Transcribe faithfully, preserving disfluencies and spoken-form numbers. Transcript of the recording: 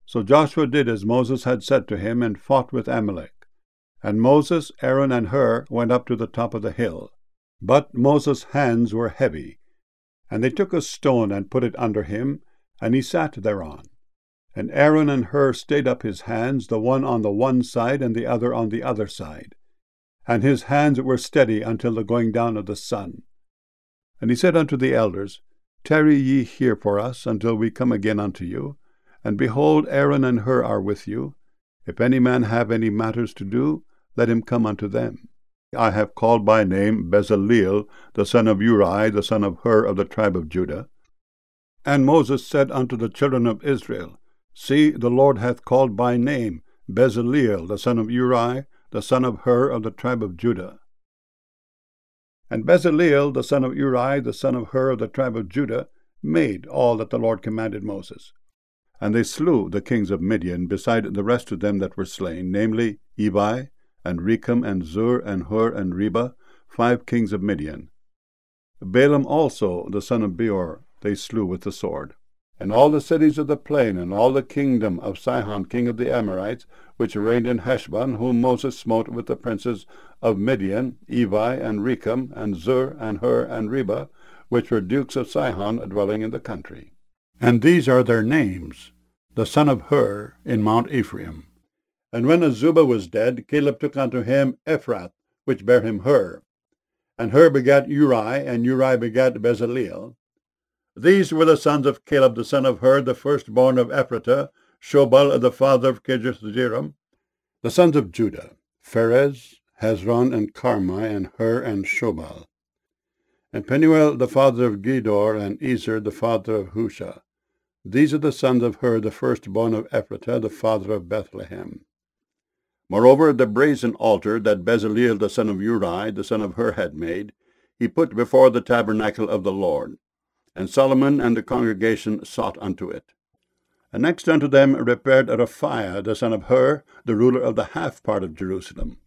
So Joshua did as Moses had said to him, and fought with Amalek. And Moses, Aaron, and Hur went up to the top of the hill. But Moses' hands were heavy. And they took a stone and put it under him, and he sat thereon. And Aaron and Hur stayed up his hands, the one on the one side and the other on the other side. And his hands were steady until the going down of the sun. And he said unto the elders, Tarry ye here for us until we come again unto you. And behold, Aaron and Hur are with you. If any man have any matters to do, let him come unto them. I have called by name Bezaleel, the son of Uri, the son of Hur of the tribe of Judah. And Moses said unto the children of Israel, See, the Lord hath called by name Bezaleel, the son of Uri, the son of Hur of the tribe of Judah. And Bezaleel, the son of Uri, the son of Hur of the tribe of Judah, made all that the Lord commanded Moses. And they slew the kings of Midian, beside the rest of them that were slain, namely Evi, and Rechem, and Zur, and Hur, and Reba, five kings of Midian. Balaam also, the son of Beor, they slew with the sword. And all the cities of the plain, and all the kingdom of Sihon king of the Amorites, which reigned in Heshbon, whom Moses smote with the princes of Midian, Evi, and Rechem, and Zur, and Hur, and Reba, which were dukes of Sihon, dwelling in the country. And these are their names, the son of Hur, in Mount Ephraim. And when Azubah was dead, Caleb took unto him Ephrath, which bare him Hur. And Hur begat Uri, and Uri begat Bezaleel. These were the sons of Caleb the son of Hur, the firstborn of Ephratah, Shobal the father of Kirjath-jearim. The sons of Judah, Pharez, Hezron, and Carmi, and Hur, and Shobal. And Penuel the father of Gedor, and Ezer the father of Husha. These are the sons of Hur, the firstborn of Ephratah, the father of Bethlehem. Moreover, the brazen altar that Bezaleel the son of Uri, the son of Hur, had made, he put before the tabernacle of the Lord. And Solomon and the congregation sought unto it. And next unto them repaired Raphiah the son of Hur, the ruler of the half part of Jerusalem.